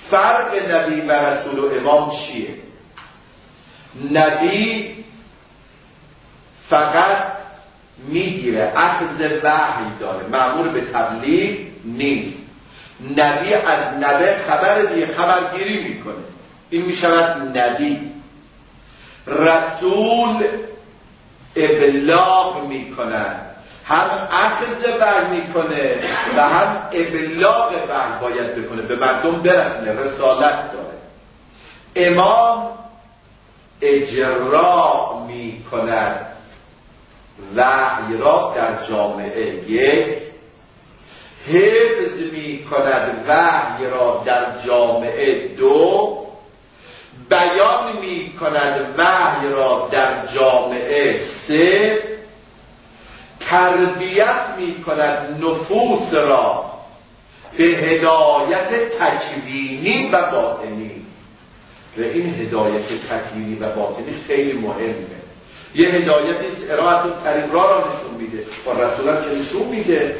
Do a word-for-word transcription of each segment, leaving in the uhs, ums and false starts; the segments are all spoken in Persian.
فرق نبی و رسول و امام چیه؟ نبی فقط میگیره، اخذ وحی داره، مأمور به تبلیغ نیست. نبی از نبی خبر دیگه خبرگیری میکنه، این میشود نبی. رسول ابلاغ میکنن، هم اخذ وحی میکنه و هم ابلاغ وحی باید بکنه، به مردم برسونه، رسالت داره. امام اجرا میکند وحی را در جامعه، یک حفظ میکند وحی را در جامعه، دو بیان میکند وحی را در جامعه، سه تربیت میکند نفوس را به هدایت تکوینی و باطنی. و این هدایت تکوینی و باطنی خیلی مهمه. یه هدایتی است ارائه طریق راه را نشون میده، و رسولم که نشون میده،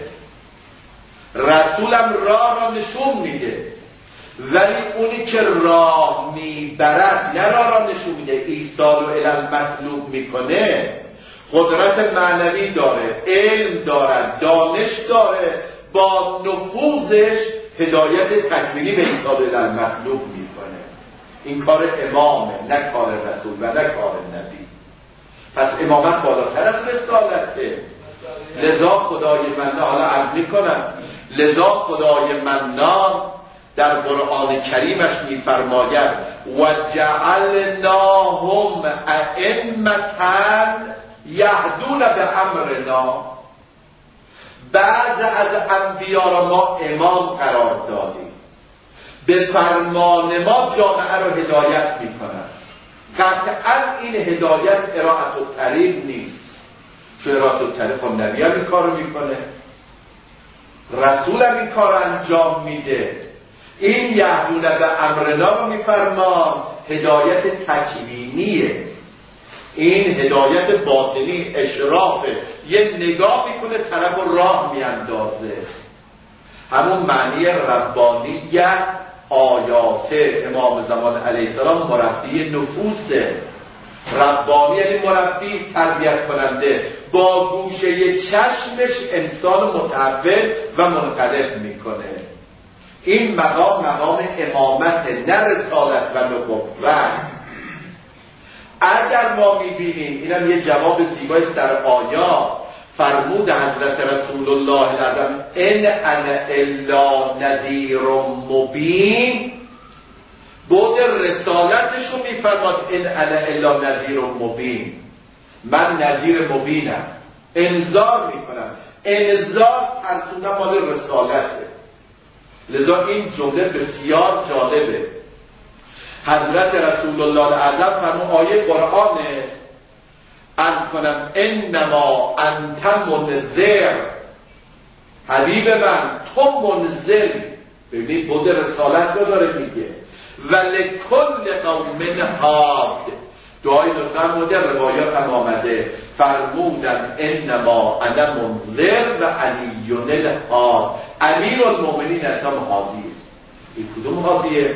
رسولم راه را نشون میده، ولی اونی که راه میبرد نه راه را نشون میده، ایصال و الی مطلوب میکنه، قدرت معنوی داره، علم داره، دانش داره، با نفوذش هدایت تکوینی به ایصال و الی مطلوب میکنه. این کار امامه، نه کار رسول و نه کار نبی. پس امامت بالاتر از رسالته. لذا خدای منان، حالا عرض میکنم، لذا خدای منان در قرآن کریمش میفرماید و جعلناهم ائمة یهدون بامرنا. بعد از انبیا را ما امام قرار دادیم، به فرمان ما جامعه را هدایت میکنن. قطعا این هدایت ارائه الطریق نیست، چون ارائه الطریق هم نبی هم این کار رو میکنه، رسول هم این کار رو انجام میده. این یهدون به امرنا رو میفرما هدایت تکوینیه، این هدایت باطنی اشرافه، یه نگاه میکنه طرف و راه میاندازه. همون معنی ربانیت آیات امام زمان علیه السلام مربی نفوسه. ربانی یعنی مربی، تربیت کننده، با گوشه چشمش انسان متحول و منقلب میکنه. این مقام مقام امامت، نه رسالت و نبوت. اگر ما میبینیم، اینم یه جواب زیبایی است در آیات، فرمود حضرت رسول الله الاعظم ان انا الا نذیر مبین، بود رسالتشو میفرماد ان انا الا نذیر مبین، من نذیر مبینم، انذار میکنم. انذار ترسوندن مال رسالته. لذا این جمله بسیار جالبه. حضرت رسول الله الاعظم فرمود، آیه قرآنه، عرض کنم انما انت منذر، حبیب من تو منذر. ببینید بود رسالت رو داره میگه. ولکل قوم هاد، دعای فرموده، روایات هم آمده، فرمودن انما انا منذر و علی الهاد، امیر المؤمنین اصلا هادی. این کدوم هادیه؟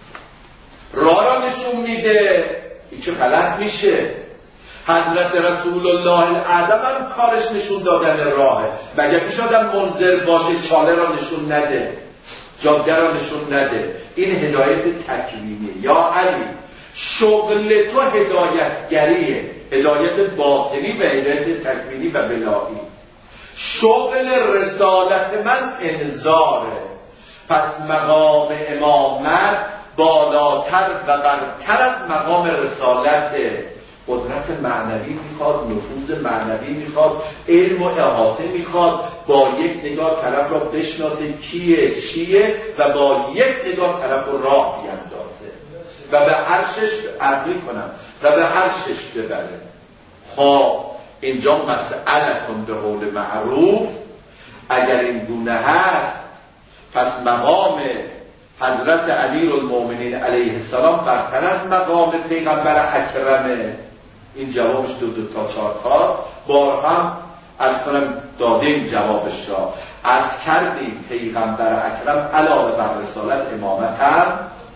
راه را نشون میده، این چه غلط میشه. حضرت رسول الله الاعظم هم کارش نشون دادن راهه. مگه میشه آدم منذر باشه چاله را نشون نده، جاده را نشون نده؟ این هدایت تکوینیه. یا علی، شغل تو هدایتگریه، هدایت باطنی و هدایت تکوینی و بلاغی. شغل رسالت من انذاره. پس مقام امامت بالاتر و برتر از مقام رسالته. قدرت معنوی میخواد، نفوذ معنوی میخواد، علم و احاطه میخواد، با یک نگاه طرف را بشناسه کیه چیه و با یک نگاه طرف را راه بیندازه و به عرشش عرضی کنم و به عرشش ببره. خب اینجا مسئلتون به قول معروف اگر این گونه هست، پس مقام حضرت امیر المؤمنین علیه السلام برتر از مقام پیغمبر اکرمه. این جوابش دو دو تا چهار تا بار هم از کنم دادیم جوابش را. از کردیم پیغمبر اکرم علاوه بر رسالت امامت هم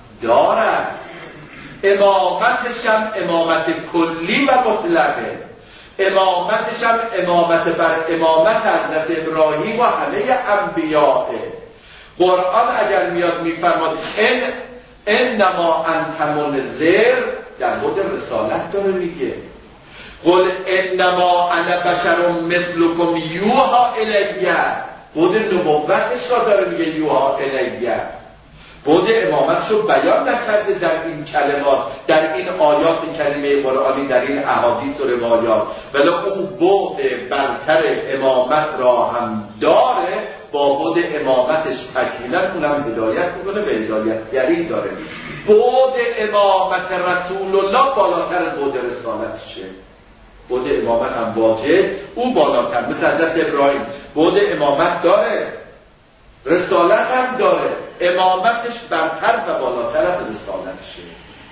امامتش هم امامت کلی و مطلقه، امامتش هم امامت بر امامت حضرت ابراهیم و همه انبیاء. قرآن اگر میاد میفرماد ان انما انت منذر، در مورد رسالت داره میگه. قل انما انا بشر مثلکم یوحی الیه، بود نبوتش را داره میگه یوحی الیه. بود امامتش رو بیان نکرده در این کلمات، در این آیات کلمه قرآنی، در این احادیث و روایات، ولی اون بود برتر امامت را هم داره، با بود امامتش تکمیلا اونم هدایت میکنه و هدایتگری داره. بود امامت رسول الله بالاتر از بود رسالتشه. بود امامت هم واجب، او بالاتر، مثل حضرت ابراهیم بود امامت داره، رسالت هم داره، امامتش برتر و بالاتر از رسالتشه.